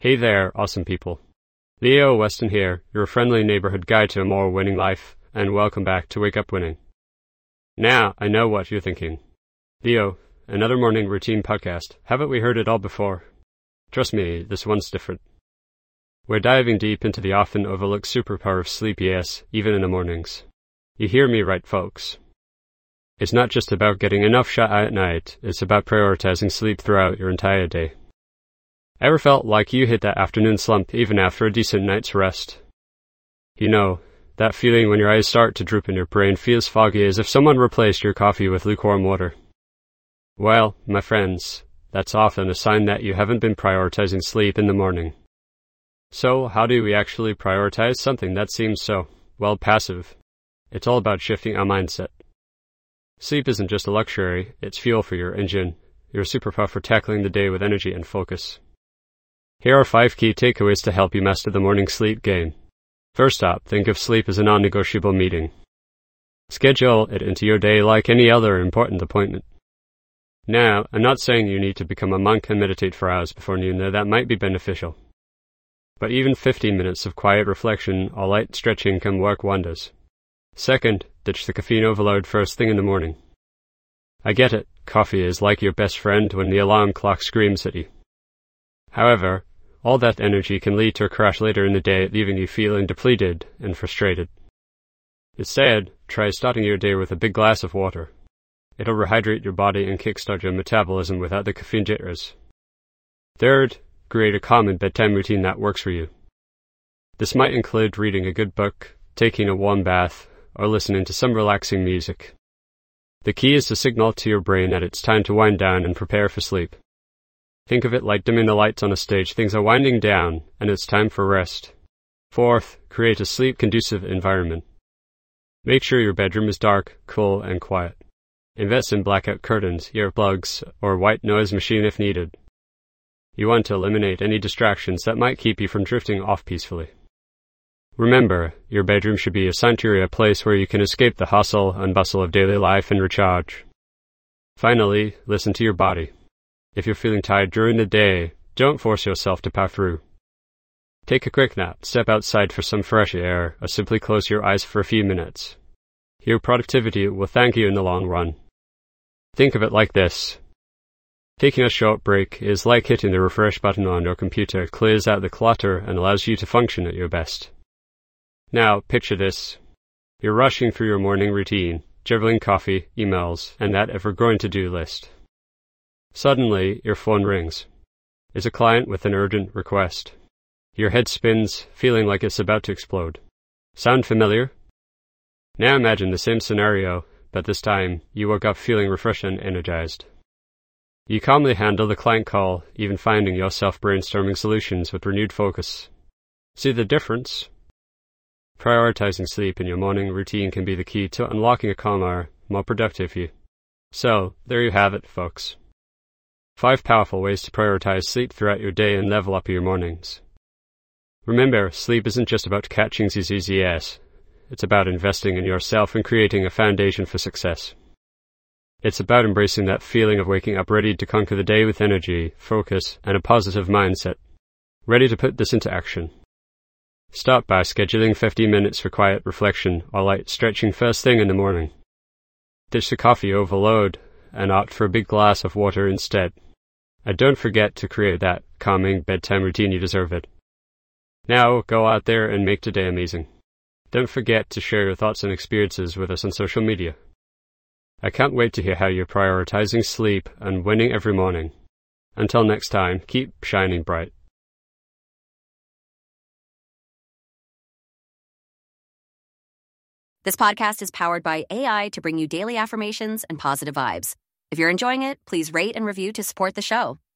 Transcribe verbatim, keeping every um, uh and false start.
Hey there, awesome people. Leo Weston here, your friendly neighborhood guide to a more winning life, and welcome back to Wake Up Winning. Now, I know what you're thinking. Leo, another morning routine podcast. Haven't we heard it all before? Trust me, this one's different. We're diving deep into the often overlooked superpower of sleep, yes, even in the mornings. You hear me right, folks. It's not just about getting enough shut eye at night, it's about prioritizing sleep throughout your entire day. Ever felt like you hit that afternoon slump even after a decent night's rest? You know, that feeling when your eyes start to droop and your brain feels foggy as if someone replaced your coffee with lukewarm water. Well, my friends, that's often a sign that you haven't been prioritizing sleep in the morning. So, how do we actually prioritize something that seems so, well, passive? It's all about shifting our mindset. Sleep isn't just a luxury, it's fuel for your engine, your superpower for tackling the day with energy and focus. Here are five key takeaways to help you master the morning sleep game. First up, think of sleep as a non-negotiable meeting. Schedule it into your day like any other important appointment. Now, I'm not saying you need to become a monk and meditate for hours before noon, though that might be beneficial. But even fifteen minutes of quiet reflection or light stretching can work wonders. Second, ditch the caffeine overload first thing in the morning. I get it, coffee is like your best friend when the alarm clock screams at you. However, all that energy can lead to a crash later in the day, leaving you feeling depleted and frustrated. Instead, try starting your day with a big glass of water. It'll rehydrate your body and kickstart your metabolism without the caffeine jitters. Third, create a common bedtime routine that works for you. This might include reading a good book, taking a warm bath, or listening to some relaxing music. The key is to signal to your brain that it's time to wind down and prepare for sleep. Think of it like dimming the lights on a stage. Things are winding down, and it's time for rest. Fourth, create a sleep-conducive environment. Make sure your bedroom is dark, cool, and quiet. Invest in blackout curtains, earplugs, or white noise machine if needed. You want to eliminate any distractions that might keep you from drifting off peacefully. Remember, your bedroom should be a sanctuary, a place where you can escape the hustle and bustle of daily life and recharge. Finally, listen to your body. If you're feeling tired during the day, don't force yourself to power through. Take a quick nap, step outside for some fresh air, or simply close your eyes for a few minutes. Your productivity will thank you in the long run. Think of it like this. Taking a short break is like hitting the refresh button on your computer. It clears out the clutter and allows you to function at your best. Now, picture this. You're rushing through your morning routine, juggling coffee, emails, and that ever-growing to-do list. Suddenly, your phone rings. It's a client with an urgent request. Your head spins, feeling like it's about to explode. Sound familiar? Now imagine the same scenario, but this time, you woke up feeling refreshed and energized. You calmly handle the client call, even finding yourself brainstorming solutions with renewed focus. See the difference? Prioritizing sleep in your morning routine can be the key to unlocking a calmer, more productive you. So, there you have it, folks. Five powerful ways to prioritize sleep throughout your day and level up your mornings. Remember, sleep isn't just about catching these easy ass. It's about investing in yourself and creating a foundation for success. It's about embracing that feeling of waking up ready to conquer the day with energy, focus, and a positive mindset. Ready to put this into action. Start by scheduling fifteen minutes for quiet reflection or light stretching first thing in the morning. Ditch the coffee overload and opt for a big glass of water instead. And don't forget to create that calming bedtime routine. You deserve it. Now, go out there and make today amazing. Don't forget to share your thoughts and experiences with us on social media. I can't wait to hear how you're prioritizing sleep and winning every morning. Until next time, keep shining bright. This podcast is powered by A I to bring you daily affirmations and positive vibes. If you're enjoying it, please rate and review to support the show.